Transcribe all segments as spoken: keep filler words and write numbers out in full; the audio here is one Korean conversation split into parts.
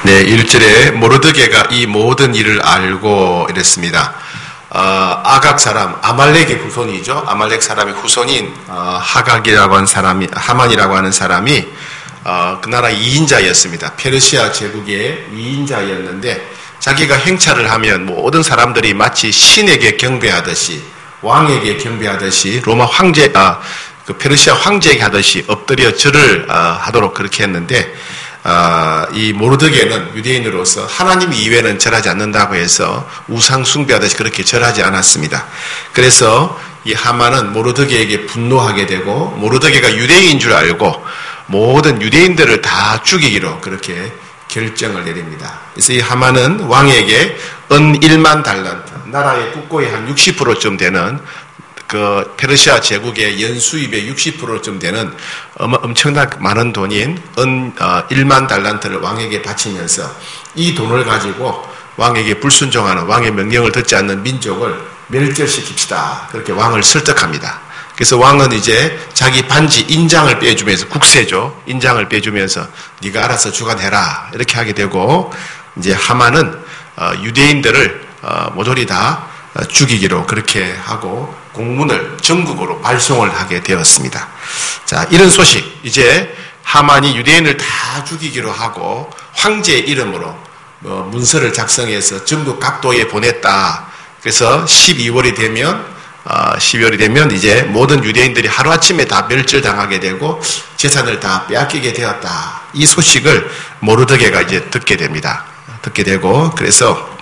네, 일 절에 모르드게가 이 모든 일을 알고 이랬습니다. 어, 아각 사람, 아말렉의 후손이죠. 아말렉 사람의 후손인 어, 하각이라고 하는 사람이, 하만이라고 하는 사람이 어, 그 나라 이인자였습니다. 페르시아 제국의 이인자였는데 자기가 행차를 하면 모든 사람들이 마치 신에게 경배하듯이, 왕에게 경배하듯이, 로마 황제, 아, 그 페르시아 황제에게 하듯이 엎드려 절을 어, 하도록 그렇게 했는데, 어, 이 모르드게는 유대인으로서 하나님 이외에는 절하지 않는다고 해서 우상 숭배하듯이 그렇게 절하지 않았습니다. 그래서 이 하만은 모르드게에게 분노하게 되고, 모르드게가 유대인인 줄 알고 모든 유대인들을 다 죽이기로 그렇게 결정을 내립니다. 그래서 이 하만은 왕에게 은 일만 달란트, 나라의 국고의 한 육십 퍼센트쯤 되는 그 페르시아 제국의 연수입의 육십 퍼센트쯤 되는 엄청나게 많은 돈인 은 일만 달란트를 왕에게 바치면서 이 돈을 가지고 왕에게 불순종하는, 왕의 명령을 듣지 않는 민족을 멸절시킵시다. 그렇게 왕을 설득합니다. 그래서 왕은 이제 자기 반지 인장을 빼주면서, 국세죠, 인장을 빼주면서 네가 알아서 주관해라 이렇게 하게 되고, 이제 하만은 유대인들을 모조리 다 죽이기로 그렇게 하고 공문을 전국으로 발송을 하게 되었습니다. 자, 이런 소식, 이제 하만이 유대인을 다 죽이기로 하고 황제의 이름으로 문서를 작성해서 전국 각도에 보냈다. 그래서 십이월이 되면 어, 십이월이 되면 이제 모든 유대인들이 하루아침에 다 멸절당하게 되고 재산을 다 빼앗기게 되었다. 이 소식을 모르드게가 이제 듣게 됩니다. 듣게 되고, 그래서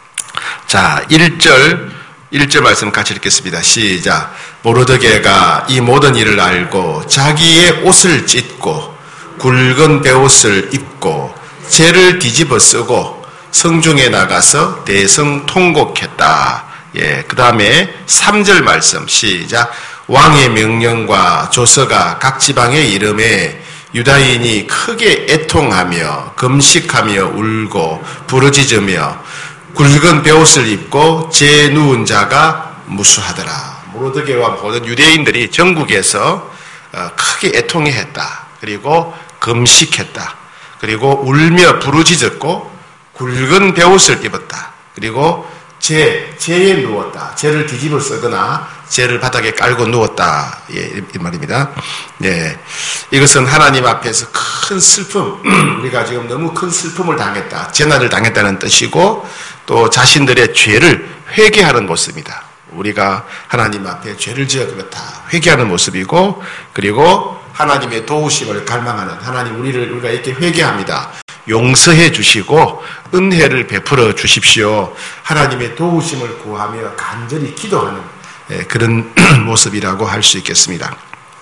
자, 일 절, 일 절 말씀 같이 읽겠습니다. 시작. 모르드게가 이 모든 일을 알고 자기의 옷을 찢고 굵은 베옷을 입고 재를 뒤집어 쓰고 성중에 나가서 대성통곡했다. 예, 그 다음에 삼 절 말씀 시작. 왕의 명령과 조서가 각 지방의 이름에 유다인이 크게 애통하며 금식하며 울고 부르짖으며 굵은 베옷을 입고 재 누운 자가 무수하더라. 모르드게와 모든 유대인들이 전국에서 크게 애통해했다. 그리고 금식했다. 그리고 울며 부르짖었고 굵은 베옷을 입었다. 그리고 재, 재에 누웠다. 재를 뒤집어 쓰거나 재를 바닥에 깔고 누웠다. 예, 이 말입니다. 예. 이것은 하나님 앞에서 큰 슬픔, 우리가 지금 너무 큰 슬픔을 당했다, 재난을 당했다는 뜻이고, 또 자신들의 죄를 회개하는 모습입니다. 우리가 하나님 앞에 죄를 지었다 회개하는 모습이고, 그리고 하나님의 도우심을 갈망하는, 하나님 우리를 우리가 이렇게 회개합니다. 용서해 주시고 은혜를 베풀어 주십시오. 하나님의 도우심을 구하며 간절히 기도하는 그런 모습이라고 할 수 있겠습니다.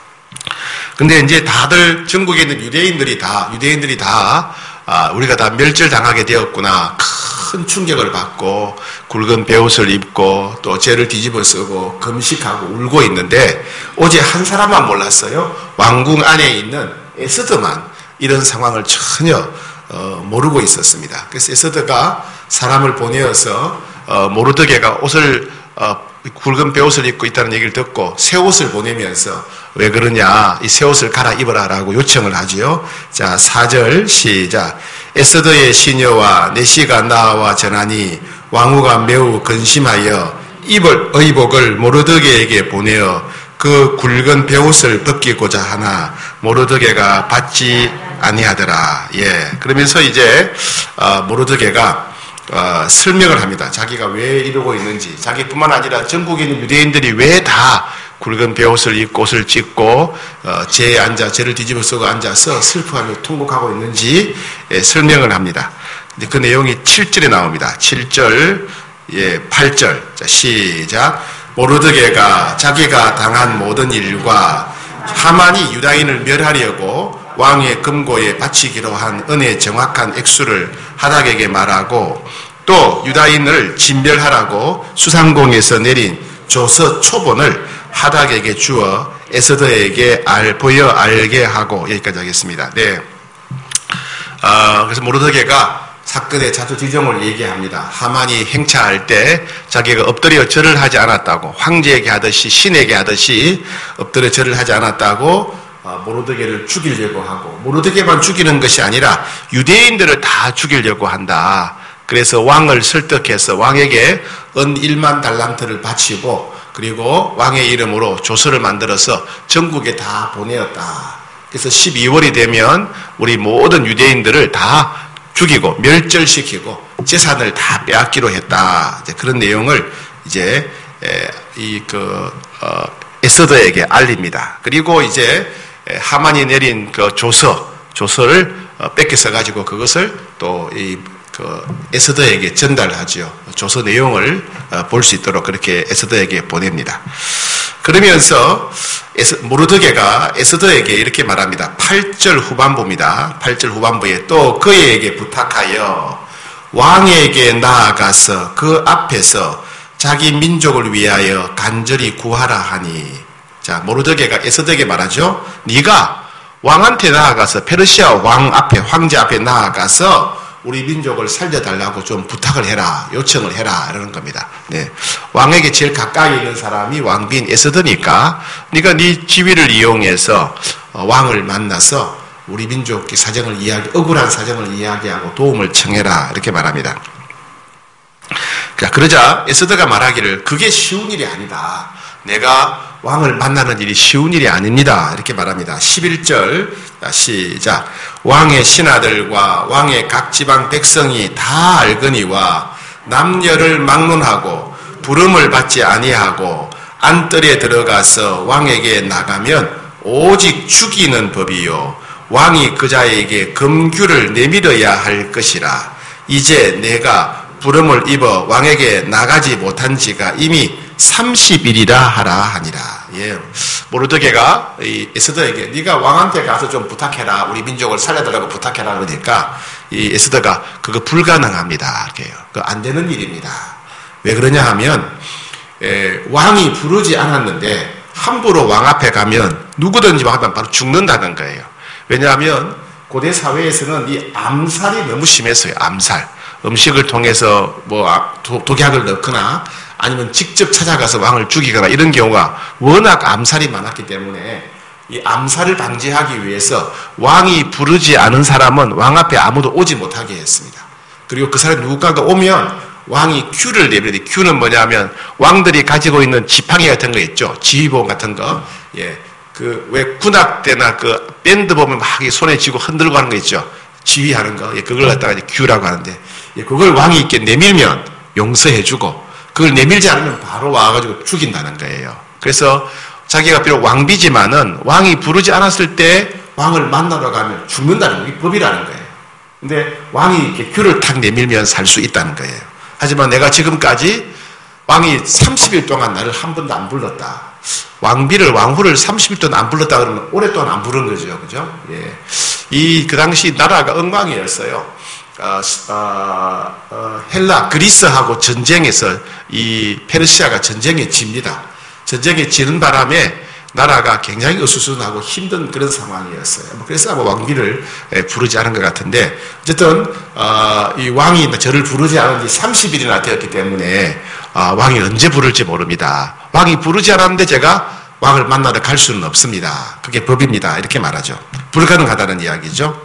근데 이제 다들 전국에 있는 유대인들이 다 유대인들이 다 아, 우리가 다 멸절당하게 되었구나, 큰 충격을 받고 굵은 베옷을 입고 또 재를 뒤집어 쓰고 금식하고 울고 있는데, 오직 한 사람만 몰랐어요. 왕궁 안에 있는 에스더만 이런 상황을 전혀 어, 모르고 있었습니다. 그래서 에스더가 사람을 보내어서 어, 모르드게가 옷을 어, 굵은 베옷을 입고 있다는 얘기를 듣고 새 옷을 보내면서 왜 그러냐, 이 새 옷을 갈아입어라라고 요청을 하지요. 자, 사 절 시작. 에스더의 시녀와 내시가 나와 전하니 왕후가 매우 근심하여 입을 의복을 모르드게에게 보내어 그 굵은 베옷을 벗기고자 하나 모르드게가 받지 아니하더라. 예. 그러면서 이제 어, 모르드게가 어, 설명을 합니다. 자기가 왜 이러고 있는지, 자기뿐만 아니라 전국에 있는 유대인들이 왜 다 굵은 베옷을 입고 옷을 찢고 어, 재에 앉아 재를 뒤집어 쓰고 앉아서 슬퍼하며 통곡하고 있는지 예, 설명을 합니다. 근데 그 내용이 칠 절에 나옵니다. 칠 절, 예, 팔 절. 자, 시작. 모르드게가 자기가 당한 모든 일과 하만이 유다인을 멸하려고 왕의 금고에 바치기로 한 은혜의 정확한 액수를 하닥에게 말하고, 또 유다인을 진멸하라고 수상공에서 내린 조서 초본을 하닥에게 주어 에스더에게 알, 보여 알게 하고, 여기까지 하겠습니다. 네. 어, 그래서 모르드게가 사건의 자초지종을 얘기합니다. 하만이 행차할 때 자기가 엎드려 절을 하지 않았다고, 황제에게 하듯이 신에게 하듯이 엎드려 절을 하지 않았다고 모르드게를 죽이려고 하고, 모르드게만 죽이는 것이 아니라 유대인들을 다 죽이려고 한다. 그래서 왕을 설득해서 왕에게 은 일만 달란트를 바치고, 그리고 왕의 이름으로 조서를 만들어서 전국에 다 보내었다. 그래서 십이월이 되면 우리 모든 유대인들을 다 죽이고 멸절시키고 재산을 다 빼앗기로 했다. 이제 그런 내용을 이제 이 그 어, 에스더에게 알립니다. 그리고 이제 하만이 내린 그 조서, 조서를 뺏겨서 가지고 그것을 또 이 그 에스더에게 전달하죠. 조서 내용을 볼 수 있도록 그렇게 에스더에게 보냅니다. 그러면서 모르드게가 에스더에게 이렇게 말합니다. 팔 절 후반부입니다. 팔 절 후반부에 또 그에게 부탁하여 왕에게 나아가서 그 앞에서 자기 민족을 위하여 간절히 구하라 하니. 자, 모르드게가 에스더에게 말하죠. 네가 왕한테 나아가서 페르시아 왕 앞에, 황제 앞에 나아가서 우리 민족을 살려달라고 좀 부탁을 해라, 요청을 해라, 이러는 겁니다. 네. 왕에게 제일 가까이 있는 사람이 왕비인 에스더니까, 네가 네 지위를 이용해서 왕을 만나서 우리 민족의 사정을 이야기, 억울한 사정을 이야기하고 도움을 청해라, 이렇게 말합니다. 그러자 에스더가 말하기를 그게 쉬운 일이 아니다. 내가 왕을 만나는 일이 쉬운 일이 아닙니다. 이렇게 말합니다. 십일 절 시작. 왕의 신하들과 왕의 각 지방 백성이 다 알거니와 남녀를 막론하고 부름을 받지 아니하고 안뜰에 들어가서 왕에게 나가면 오직 죽이는 법이요 왕이 그자에게 금규를 내밀어야 할 것이라. 이제 내가 부름을 입어 왕에게 나가지 못한 지가 이미 삼십 일이라 하라 하니라. 예. 모르드게가 이 에스더에게 네가 왕한테 가서 좀 부탁해라. 우리 민족을 살려달라고 부탁해라. 그러니까 이 에스더가 그거 불가능합니다. 이렇게요. 그거 안 되는 일입니다. 왜 그러냐 하면 에, 왕이 부르지 않았는데 함부로 왕 앞에 가면 누구든지 하면 바로 죽는다는 거예요. 왜냐하면 고대 사회에서는 이 암살이 너무 심했어요. 암살. 음식을 통해서 뭐 독약을 넣거나 아니면 직접 찾아가서 왕을 죽이거나 이런 경우가 워낙 암살이 많았기 때문에 이 암살을 방지하기 위해서 왕이 부르지 않은 사람은 왕 앞에 아무도 오지 못하게 했습니다. 그리고 그 사람이 누군가가 오면 왕이 큐를 내밀어요. 큐는 뭐냐면 왕들이 가지고 있는 지팡이 같은 거 있죠. 지휘봉 같은 거. 예. 그 왜 군악 때나 그 밴드 보면 막 손에 쥐고 흔들고 하는 거 있죠. 지휘하는 거. 예. 그걸 갖다가 이제 큐라고 하는데 예. 그걸 왕이 이렇게 내밀면 용서해주고 그걸 내밀지 않으면 바로 와가지고 죽인다는 거예요. 그래서 자기가 비록 왕비지만은 왕이 부르지 않았을 때 왕을 만나러 가면 죽는다는 게 법이라는 거예요. 근데 왕이 이렇게 큐를 탁 내밀면 살 수 있다는 거예요. 하지만 내가 지금까지 왕이 삼십 일 동안 나를 한 번도 안 불렀다. 왕비를, 왕후를 삼십 일 동안 안 불렀다 그러면 오랫동안 안 부른 거죠. 그죠? 예. 이, 그 당시 나라가 엉망이었어요. 어, 어, 어, 헬라, 그리스하고 전쟁에서 이 페르시아가 전쟁에 집니다. 전쟁에 지는 바람에 나라가 굉장히 어수선하고 힘든 그런 상황이었어요. 그래서 아마 왕비를 부르지 않은 것 같은데, 어쨌든, 어, 이 왕이 저를 부르지 않은 지 삼십 일이나 되었기 때문에, 어, 왕이 언제 부를지 모릅니다. 왕이 부르지 않았는데 제가 왕을 만나러 갈 수는 없습니다. 그게 법입니다. 이렇게 말하죠. 불가능하다는 이야기죠.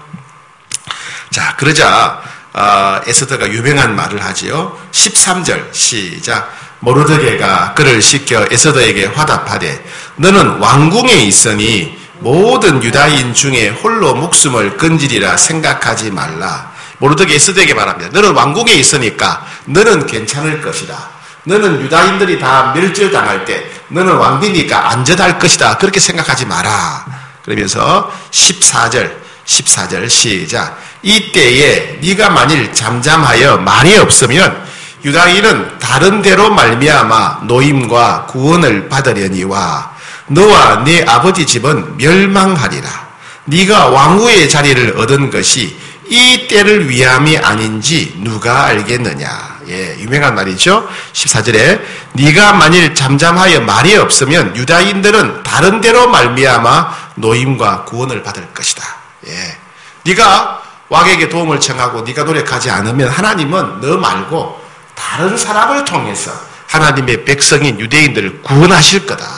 자, 그러자, 어, 에스더가 유명한 말을 하지요. 십삼 절, 시작. 모르드게가 그를 시켜 에스더에게 화답하되, 너는 왕궁에 있으니 모든 유다인 중에 홀로 목숨을 건지리라 생각하지 말라. 모르드게 에스더에게 말합니다. 너는 왕궁에 있으니까 너는 괜찮을 것이다. 너는 유다인들이 다 멸절당할 때 너는 왕비니까 안전할 것이다. 그렇게 생각하지 마라. 그러면서 십사 절, 십사 절 시작. 이때에 네가 만일 잠잠하여 말이 없으면 유다인은 다른 데로 말미암아 노임과 구원을 받으려니와 너와 네 아버지 집은 멸망하리라. 네가 왕후의 자리를 얻은 것이 이 때를 위함이 아닌지 누가 알겠느냐. 예, 유명한 말이죠. 십사 절에 네가 만일 잠잠하여 말이 없으면 유다인들은 다른 데로 말미암아 노임과 구원을 받을 것이다. 예, 네가 왕에게 도움을 청하고 네가 노력하지 않으면 하나님은 너 말고 다른 사람을 통해서 하나님의 백성인 유대인들을 구원하실 거다.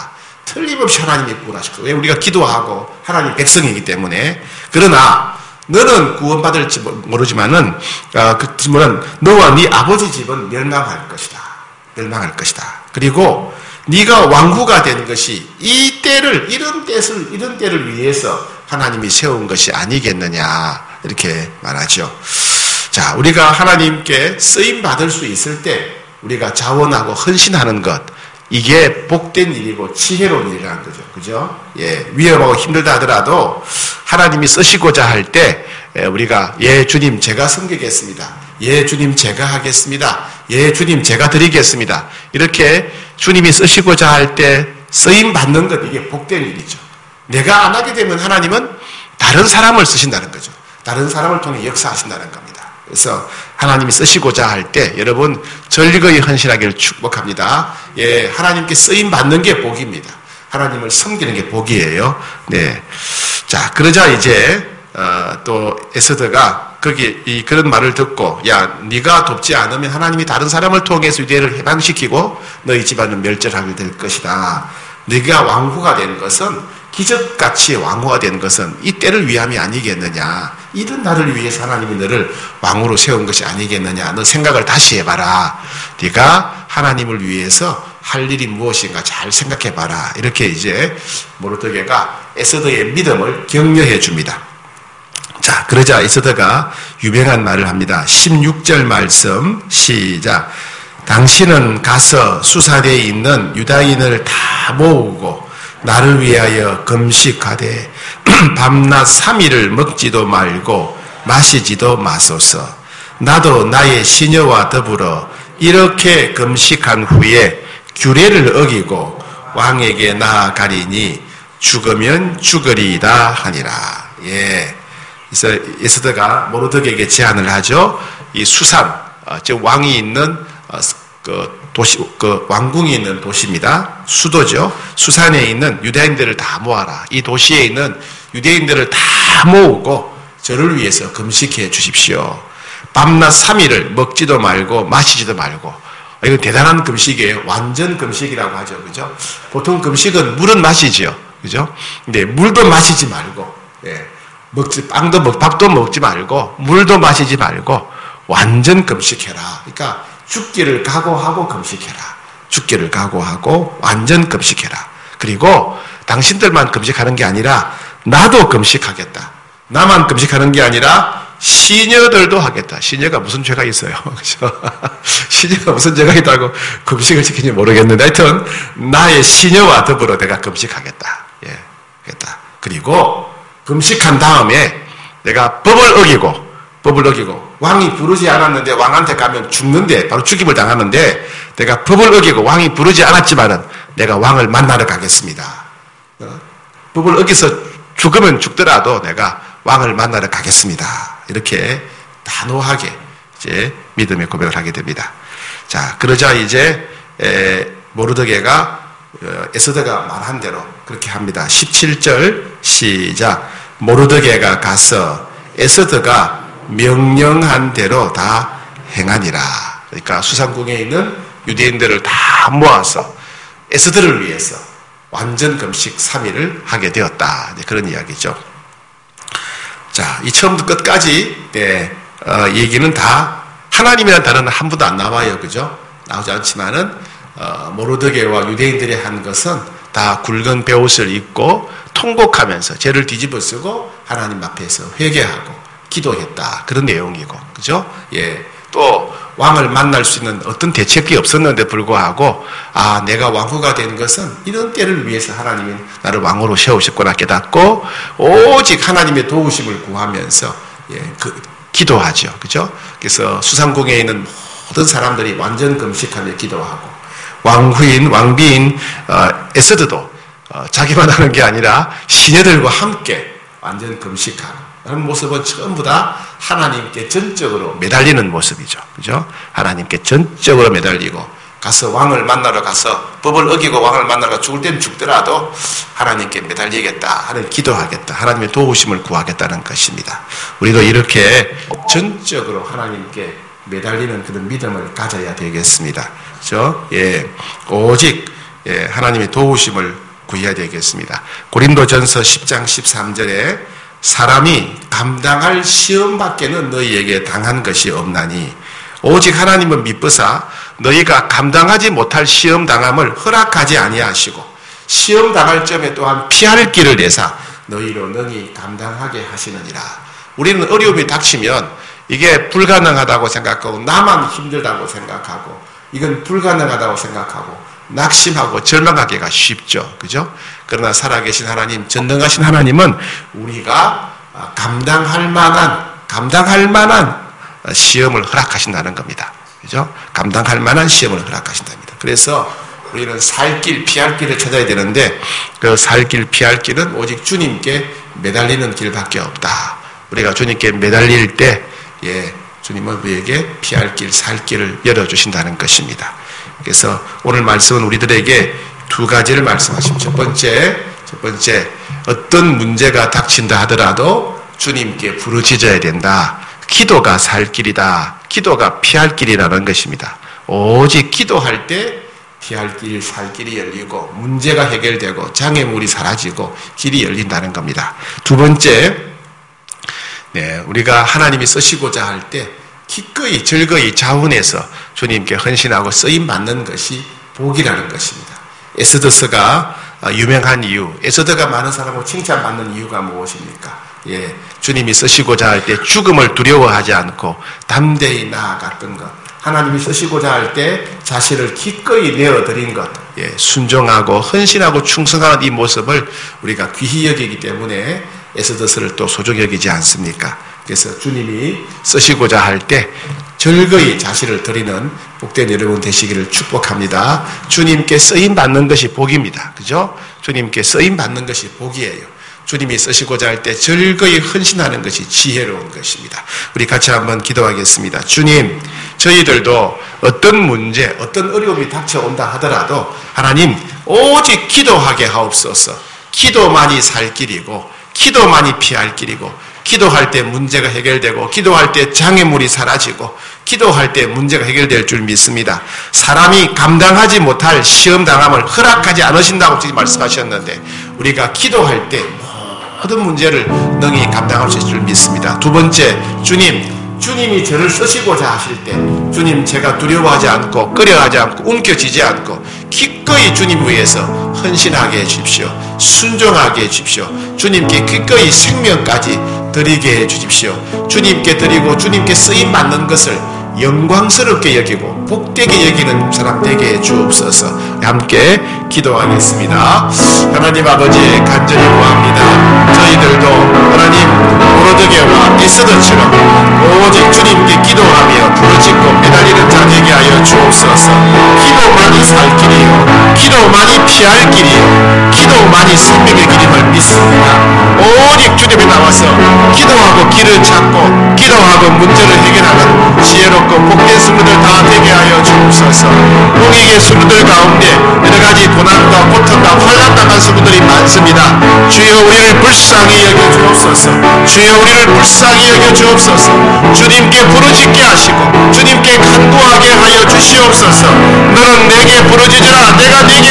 틀림없이 하나님이 구원하실 거예요. 왜? 우리가 기도하고 하나님 백성이기 때문에. 그러나 너는 구원받을지 모르지만은 어, 그 질문은 너와 네 아버지 집은 멸망할 것이다. 멸망할 것이다. 그리고 네가 왕후가 된 것이 이 때를 이런 때를 이런 때를 위해서 하나님이 세운 것이 아니겠느냐 이렇게 말하죠. 자, 우리가 하나님께 쓰임 받을 수 있을 때 우리가 자원하고 헌신하는 것 이게 복된 일이고 지혜로운 일이라는 거죠. 그죠? 예, 위험하고 힘들다 하더라도 하나님이 쓰시고자 할 때 우리가 예 주님 제가 섬기겠습니다. 예 주님 제가 하겠습니다. 예 주님 제가 드리겠습니다. 이렇게 주님이 쓰시고자 할 때 쓰임 받는 것 이게 복된 일이죠. 내가 안 하게 되면 하나님은 다른 사람을 쓰신다는 거죠. 다른 사람을 통해 역사하신다는 겁니다. 그래서 하나님이 쓰시고자 할 때 여러분 절거히 헌신하기를 축복합니다. 예, 하나님께 쓰임 받는 게 복입니다. 하나님을 섬기는 게 복이에요. 네, 자 그러자 이제 어, 또 에스더가 거기 이 그런 말을 듣고 야 네가 돕지 않으면 하나님이 다른 사람을 통해서 유대를 해방시키고 너희 집안은 멸절하게 될 것이다. 네가 왕후가 된 것은 기적같이 왕후가 된 것은 이 때를 위함이 아니겠느냐. 이런 날을 위해서 하나님이 너를 왕으로 세운 것이 아니겠느냐. 너 생각을 다시 해봐라. 네가 하나님을 위해서 할 일이 무엇인가 잘 생각해봐라. 이렇게 이제 모르드게가 에스더의 믿음을 격려해 줍니다. 자, 그러자 에스더가 유명한 말을 합니다. 십육 절 말씀 시작. 당신은 가서 수사대에 있는 유다인을 다 모으고 나를 위하여 금식하되 밤낮 삼 일을 먹지도 말고 마시지도 마소서. 나도 나의 시녀와 더불어 이렇게 금식한 후에 규례를 어기고 왕에게 나아가리니 죽으면 죽으리이다 하니라. 예. 그래서 에스더가 모르드게에게 제안을 하죠. 이 수산, 즉 왕이 있는 그 도시, 그 왕궁이 있는 도시입니다. 수도죠. 수산에 있는 유대인들을 다 모아라. 이 도시에 있는 유대인들을 다 모으고 저를 위해서 금식해 주십시오. 밤낮 삼 일을 먹지도 말고 마시지도 말고. 이건 대단한 금식이에요. 완전 금식이라고 하죠. 그죠? 보통 금식은 물은 마시지요. 그죠? 근데 물도 마시지 말고, 예. 먹지, 빵도 먹, 밥도 먹지 말고, 물도 마시지 말고, 완전 금식해라. 그러니까, 죽기를 각오하고 금식해라. 죽기를 각오하고, 완전 금식해라. 그리고, 당신들만 금식하는 게 아니라, 나도 금식하겠다. 나만 금식하는 게 아니라, 시녀들도 하겠다. 시녀가 무슨 죄가 있어요. 그죠? 시녀가 무슨 죄가 있다고 금식을 지키는지 모르겠는데, 하여튼, 나의 시녀와 더불어 내가 금식하겠다. 예, 하겠다. 그리고, 금식한 다음에 내가 법을 어기고, 법을 어기고, 왕이 부르지 않았는데 왕한테 가면 죽는데, 바로 죽임을 당하는데, 내가 법을 어기고 왕이 부르지 않았지만은 내가 왕을 만나러 가겠습니다. 어? 법을 어기서 죽으면 죽더라도 내가 왕을 만나러 가겠습니다. 이렇게 단호하게 이제 믿음의 고백을 하게 됩니다. 자, 그러자 이제 에, 모르드게가 에스더가 말한 대로 그렇게 합니다. 십칠 절 시작. 모르드게가 가서 에스더가 명령한 대로 다 행하니라. 그러니까 수상궁에 있는 유대인들을 다 모아서 에스더를 위해서 완전 금식 삼 일을 하게 되었다. 그런 이야기죠. 자, 이 처음부터 끝까지 네, 어, 얘기는 다 하나님이라는 단어는 한 번도 안 나와요. 그죠? 나오지 않지만은 어, 모르드게와 유대인들이 한 것은 다 굵은 베옷을 입고 통곡하면서 죄를 뒤집어 쓰고 하나님 앞에서 회개하고 기도했다. 그런 내용이고, 그죠? 예. 또 왕을 만날 수 있는 어떤 대책이 없었는데 불구하고 아, 내가 왕후가 된 것은 이런 때를 위해서 하나님이 나를 왕으로 세우셨구나 깨닫고 오직 하나님의 도우심을 구하면서 예, 그 기도하죠. 그죠? 그래서 수상궁에 있는 모든 사람들이 완전 금식하며 기도하고 왕후인 왕비인 어, 에스더도 어, 자기만 하는 게 아니라 시녀들과 함께 완전 금식하고 그런 모습은 전부 다 하나님께 전적으로 매달리는 모습이죠. 그죠? 하나님께 전적으로 매달리고 가서 왕을 만나러 가서 법을 어기고 왕을 만나러 죽을 때는 죽더라도 하나님께 매달리겠다 하는 기도하겠다. 하나님의 도우심을 구하겠다는 것입니다. 우리도 이렇게 전적으로 하나님께 매달리는 그런 믿음을 가져야 되겠습니다. 그죠? 예. 오직 예, 하나님의 도우심을 구해야 되겠습니다. 고린도전서 십 장 십삼 절에 사람이 감당할 시험밖에는 너희에게 당한 것이 없나니 오직 하나님은 미쁘사 너희가 감당하지 못할 시험 당함을 허락하지 아니하시고 시험 당할 점에 또한 피할 길을 내사 너희로 능히 감당하게 하시느니라. 우리는 어려움이 닥치면 이게 불가능하다고 생각하고 나만 힘들다고 생각하고 이건 불가능하다고 생각하고 낙심하고 절망하기가 쉽죠. 그죠? 그러나 살아계신 하나님, 전능하신 하나님은 우리가 감당할 만한, 감당할 만한 시험을 허락하신다는 겁니다. 그죠? 감당할 만한 시험을 허락하신답니다. 그래서 우리는 살 길, 피할 길을 찾아야 되는데 그 살 길, 피할 길은 오직 주님께 매달리는 길밖에 없다. 우리가 주님께 매달릴 때, 예, 주님은 우리에게 피할 길, 살 길을 열어주신다는 것입니다. 그래서 오늘 말씀은 우리들에게 두 가지를 말씀하십니다. 첫 번째, 첫 번째, 어떤 문제가 닥친다 하더라도 주님께 부르짖어야 된다. 기도가 살 길이다. 기도가 피할 길이라는 것입니다. 오직 기도할 때 피할 길, 살 길이 열리고 문제가 해결되고 장애물이 사라지고 길이 열린다는 겁니다. 두 번째, 네, 우리가 하나님이 쓰시고자 할 때 기꺼이 즐거이 자원해서 주님께 헌신하고 쓰임 받는 것이 복이라는 것입니다. 에스더서가 유명한 이유, 에스더가 많은 사람으로 칭찬받는 이유가 무엇입니까? 예, 주님이 쓰시고자 할 때 죽음을 두려워하지 않고 담대히 나아갔던 것, 하나님이 쓰시고자 할 때 자신을 기꺼이 내어드린 것, 예, 순종하고 헌신하고 충성하는 이 모습을 우리가 귀히 여기기 때문에 에스더서를 또 소중히 여기지 않습니까? 그래서 주님이 쓰시고자 할 때 즐거이 자신을 드리는 복된 여러분 되시기를 축복합니다. 주님께 쓰임받는 것이 복입니다. 그죠? 주님께 쓰임받는 것이 복이에요. 주님이 쓰시고자 할 때 즐거이 헌신하는 것이 지혜로운 것입니다. 우리 같이 한번 기도하겠습니다. 주님, 저희들도 어떤 문제, 어떤 어려움이 닥쳐온다 하더라도 하나님 오직 기도하게 하옵소서. 기도만이 살 길이고 기도만이 피할 길이고 기도할 때 문제가 해결되고 기도할 때 장애물이 사라지고 기도할 때 문제가 해결될 줄 믿습니다. 사람이 감당하지 못할 시험 당함을 허락하지 않으신다고 지금 말씀하셨는데 우리가 기도할 때 모든 문제를 능히 감당할 수 있을 줄 믿습니다. 두 번째, 주님, 주님이 저를 쓰시고자 하실 때 주님 제가 두려워하지 않고 꺼려하지 않고 움켜쥐지 않고 기꺼이 주님 위해서 헌신하게 해주십시오. 순종하게 해주십시오. 주님께 기꺼이 생명까지 드리게 해주십시오. 주님께 드리고 주님께 쓰임받는 것을 영광스럽게 여기고 복되게 여기는 사람 되게 해주옵소서. 함께 기도하겠습니다. 하나님 아버지 간절히 구합니다. 저희들도 하나님 모르드게와 에스더처럼 오직 주님께 기도하며 부르짖고 매달리는 자 되게 하여 주옵소서. 기도만이 살 길이요 기도만이 피할 길이요 기도만이 생명의 길임을 믿습니다. 오직 주님에 나와서 기도하고 길을 찾고 기도하고 문제를 해결하는 지혜롭고 복된 성도들 다 되게 하여 주옵소서. 우리 예수님들 가운데 여러가지 고난과 고통과 환난당한 성도들이 많습니다. 주여 우리를 불쌍히 여겨 주옵소서. 주여 우리를 불쌍히 여겨 주옵소서. 주님께 부르짖게 하시고 주님께 간구하게 하여 주시옵소서. 너는 내게 부르짖으라 내가 네게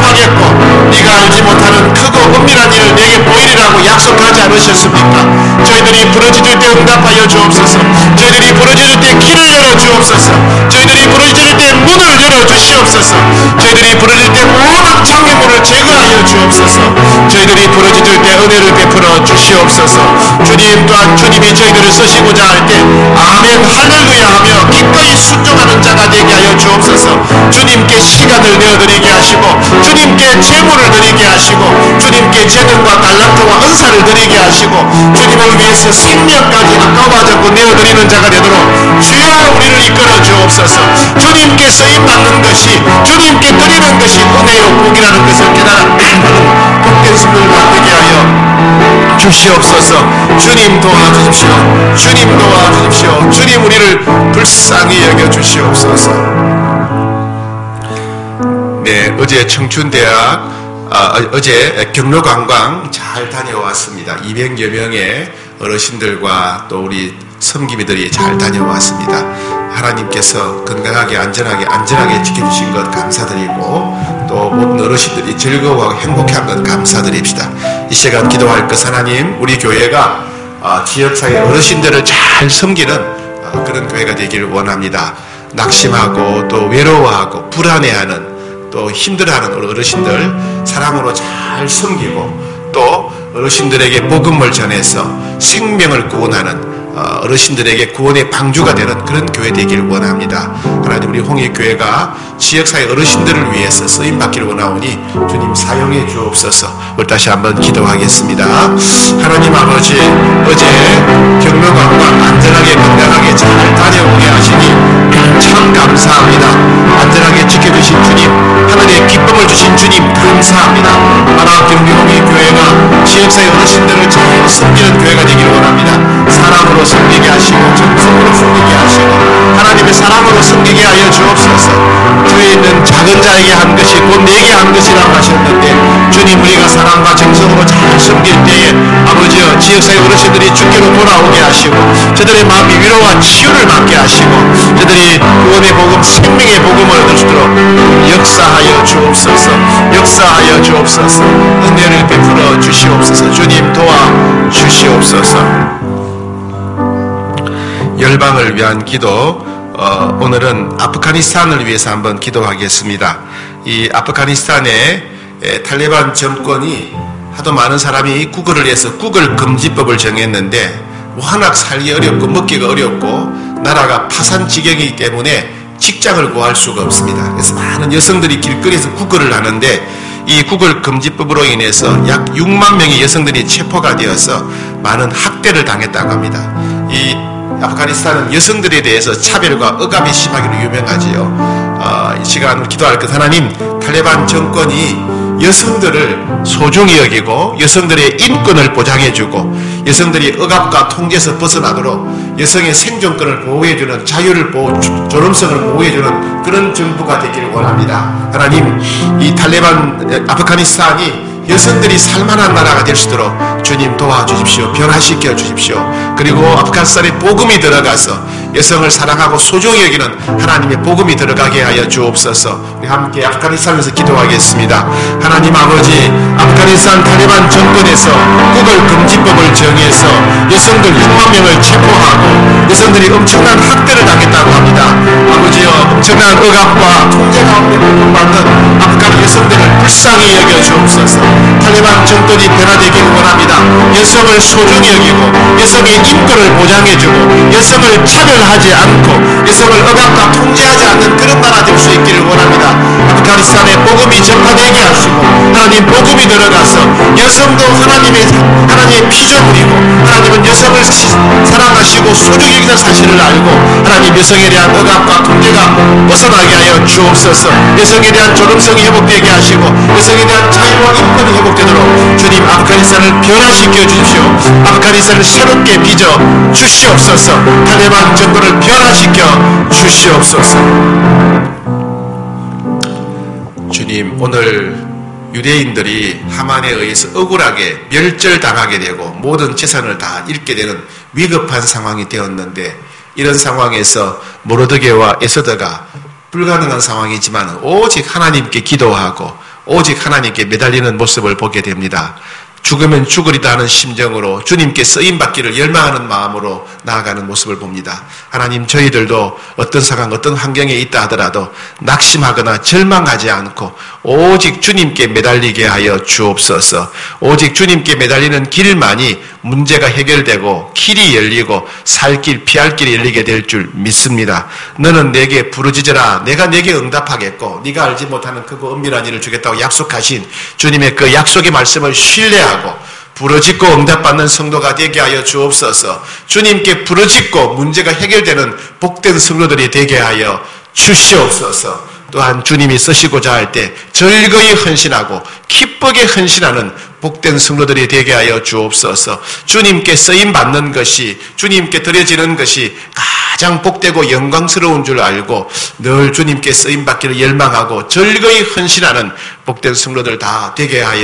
응답하겠고 네가 알지 못하는 크고 은밀한 일을 내게 보이리라고 약속하지 않으셨습니까? 저희들이 부르짖을 때 응답하여 주옵소서. 저희들이 부르짖을 때 길을 열어 주옵소서. 저희들이 부르짖을 때 문을 열어 주시옵소서. 저희들이 부르짖을 때 모든 장애물을 제거하여 주옵소서. 저희들이 부르짖을 때 은혜를 베풀어 주시옵소서. 주님 또한 주님이 저희들을 쓰시고자 할 때 아멘 할렐루야 하며 기꺼이 순종하는 자가 되게 하여 주옵소서. 주님께 시간을 내어드리게 하시고 주님께 재물을 드리게 하시고 주님께 재능과 달란트와 은사를 드리게 하시고 주님을 위해서 생명까지 아까워하지 않고 내어드리는 자가 되도록 주여 우리를 이끌어 주옵소서. 주님께 쓰임받는 것이 주님께 드리는 것이 은혜요 복이라는 것을 깨달아 복된 성도들과 되게 하여 주시옵소서. 주님 도와주십시오. 주님 도와주십시오. 주님 우리를 불쌍히 여겨 주시옵소서. 네, 어제 청춘대학 아, 어제 경로관광 잘 다녀왔습니다. 이백여 명의 어르신들과 또 우리 섬기미들이 잘 다녀왔습니다. 하나님께서 건강하게 안전하게 안전하게 지켜주신 것 감사드리고 또 또 모든 어르신들이 즐거워하고 행복한 것 감사드립시다. 이 시간 기도할 것 하나님, 우리 교회가 어, 지역사회 어르신들을 잘 섬기는 어, 그런 교회가 되기를 원합니다. 낙심하고 또 외로워하고 불안해하는 또 힘들어하는 어르신들 사랑으로 잘 섬기고 또 어르신들에게 복음을 전해서 생명을 구원하는 어르신들에게 구원의 방주가 되는 그런 교회 되기를 원합니다. 하나님, 우리 홍익교회가 지역사회 어르신들을 위해서 쓰임받기를 원하오니 주님 사용해 주옵소서. 우리 다시 한번 기도하겠습니다. 하나님 아버지, 어제 경로관과 안전하게 건강하게 잘 다녀오게 하시니 참 감사합니다. 안전하게 지켜주신 주님, 하늘의 기쁨을 주신 주님 감사합니다. 하나 경로홍익교회가 지역사회 어르신들을 잘 섬기는 교회가 되기를 원합니다. 사랑으로 섬기게 하시고 정성으로 섬기게 하시고 하나님의 사랑으로 섬기게 하여 주옵소서. 주에 있는 작은 자에게 한 것이 곧 내게 한 것이라고 하셨는데 주님, 우리가 사랑과 정성으로 잘 섬길 때에 아버지여 지역사회 어르신들이 주께로 돌아오게 하시고 저들의 마음이 위로와 치유를 받게 하시고 저들이 구원의 복음, 생명의 복음을 얻을 수 있도록 역사하여 주옵소서. 역사하여 주옵소서. 은혜를 베풀어 주시옵소서. 주님 도와 주시옵소서. 열방을 위한 기도, 어, 오늘은 아프가니스탄을 위해서 한번 기도하겠습니다. 이 아프가니스탄의 탈레반 정권이 하도 많은 사람이 구글을 해서 구글 금지법을 정했는데 워낙 살기 어렵고 먹기가 어렵고 나라가 파산 지경이기 때문에 직장을 구할 수가 없습니다. 그래서 많은 여성들이 길거리에서 구글을 하는데 이 구글 금지법으로 인해서 약 육만 명의 여성들이 체포가 되어서 많은 학대를 당했다고 합니다. 이 아프가니스탄은 여성들에 대해서 차별과 억압이 심하기로 유명하지요. 어, 이 시간 기도할 것 하나님, 탈레반 정권이 여성들을 소중히 여기고 여성들의 인권을 보장해주고 여성들이 억압과 통제에서 벗어나도록 여성의 생존권을 보호해주는, 자유를 보호, 존엄성을 보호해주는 그런 정부가 되기를 원합니다. 하나님, 이 탈레반 아프가니스탄이 여성들이 살만한 나라가 될 수 있도록 주님 도와주십시오. 변화시켜 주십시오. 그리고 아프가니스탄에 복음이 들어가서 여성을 사랑하고 소중히 여기는 하나님의 복음이 들어가게 하여 주옵소서. 우리 함께 아프가니스탄에서 기도하겠습니다. 하나님 아버지, 아프가니스탄 탈레반 정권에서 구글 금지법을 정해서 여성들 육만 명을 체포하고 여성들이 엄청난 학대를 당했다고 합니다. 아버지여, 엄청난 억압과 통제 가운데 고통받는 아프간 여성들을 불쌍히 여겨 주옵소서. 탈레반 정권이 변화되기를 원합니다. 여성을 소중히 여기고 여성의 인권을 보장해주고 여성을 차별하지 않고 여성을 억압과 통제하지 않는 그런 나라 될 수 있기를 원합니다. 아프가니스탄에 복음이 전파되게 하시고 하나님 복음이 들어가서 여성도 하나님의 하나님의 피조물이고 하나님은 여성을 사랑하시고 소중히 여기는 사실을 알고 하나님 여성에 대한 억압과 통제가 벗어나게 하여 주옵소서. 여성에 대한 존엄성이 회복되게 하시고 여성에 대한 자유와 인권이 회복되도록 주님 아프가니스탄을 변화시켜 주십시오. 아프가니스탄을 새롭게 빚어 주시옵소서. 탈레반 정권을 변화시켜 주시옵소서. 주님, 오늘 유대인들이 하만에 의해서 억울하게 멸절당하게 되고 모든 재산을 다 잃게 되는 위급한 상황이 되었는데 이런 상황에서 모르드게와 에스더가 불가능한 상황이지만 오직 하나님께 기도하고 오직 하나님께 매달리는 모습을 보게 됩니다. 죽으면 죽으리다 하는 심정으로 주님께 쓰임받기를 열망하는 마음으로 나아가는 모습을 봅니다. 하나님, 저희들도 어떤 상황, 어떤 환경에 있다 하더라도 낙심하거나 절망하지 않고 오직 주님께 매달리게 하여 주옵소서. 오직 주님께 매달리는 길만이 문제가 해결되고 길이 열리고 살 길, 피할 길이 열리게 될 줄 믿습니다. 너는 내게 부르짖으라. 내가 내게 응답하겠고 네가 알지 못하는 크고 은밀한 일을 주겠다고 약속하신 주님의 그 약속의 말씀을 신뢰하고 부르짖고 응답받는 성도가 되게 하여 주옵소서. 주님께 부르짖고 문제가 해결되는 복된 성도들이 되게 하여 주시옵소서. 또한 주님이 쓰시고자 할 때 즐거이 헌신하고 기쁘게 헌신하는 복된 성도들이 되게 하여 주옵소서. 주님께 쓰임받는 것이, 주님께 드려지는 것이 가장 복되고 영광스러운 줄 알고 늘 주님께 쓰임받기를 열망하고 즐거이 헌신하는 복된 성도들 다 되게 하여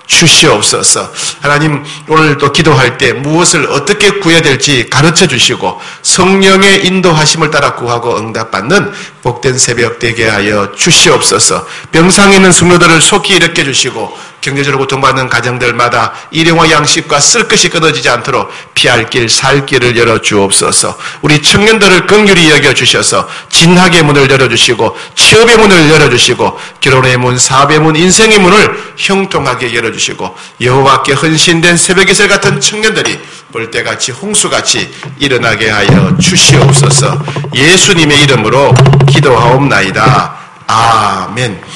주시옵소서. 하나님, 오늘도 기도할 때 무엇을 어떻게 구해야 될지 가르쳐 주시고 성령의 인도하심을 따라 구하고 응답받는 복된 새벽 되게 하여 주시옵소서. 병상에 있는 성도들을 속히 일으켜 주시고 경제적으로 고통받는 가정들마다 일용할 양식과 쓸 것이 끊어지지 않도록 피할 길, 살 길을 열어 주옵소서. 우리 청년들을 긍휼히 여겨 주셔서 진학의 문을 열어 주시고 취업의 문을 열어 주시고 결혼의 문, 사업의 문, 인생의 문을 형통하게 열어 주시고 여호와께 헌신된 새벽이슬 같은 청년들이 볼때같이 홍수같이 일어나게 하여 주시옵소서. 예수님의 이름으로 기도하옵나이다. 아멘.